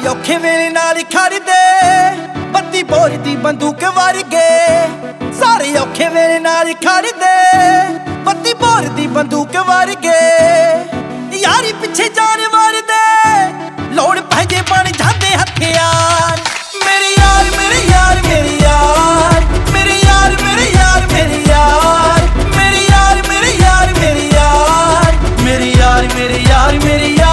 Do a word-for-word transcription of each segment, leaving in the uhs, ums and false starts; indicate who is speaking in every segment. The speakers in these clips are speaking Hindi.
Speaker 1: औखे वेले नाल खड़दे बत्ती बोर दी बंदूक वर्गे। सारे औखे वेले नाल खड़दे बत्ती बोर दी बंदूक वर्गे। यारी पिछे जान मारदे लोड़ पैजे बन जांदे हथियार। मेरे यार मेरे यार मेरे यार मेरे यार मेरे यार मेरे यार मेरे यार मेरे यार मेरे यार मेरे यार मेरे यार मेरे यार।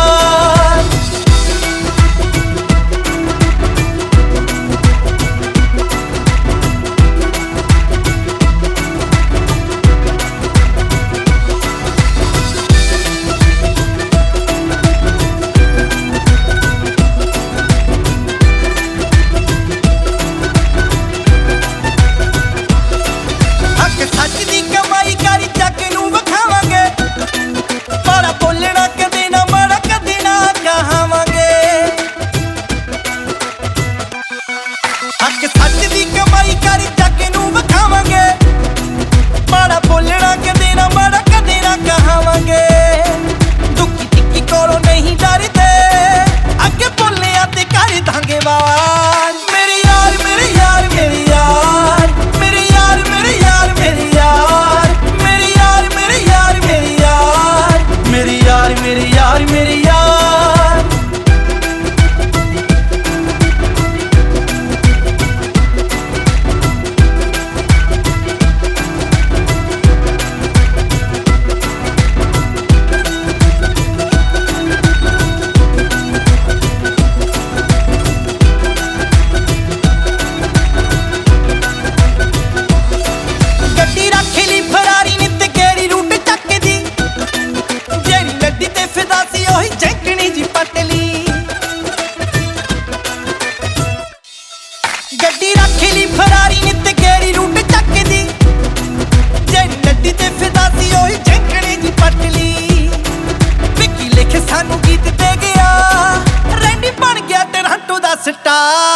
Speaker 1: गड्डी रख ली फरारी नित गेरी रूट चकदी जेड़ी लड्डी ते फिदा सी ओही झंकणी जी पटली। विकी लिख सानू गीत दे गया रैंडी बन गया टोरंटो दा स्टार।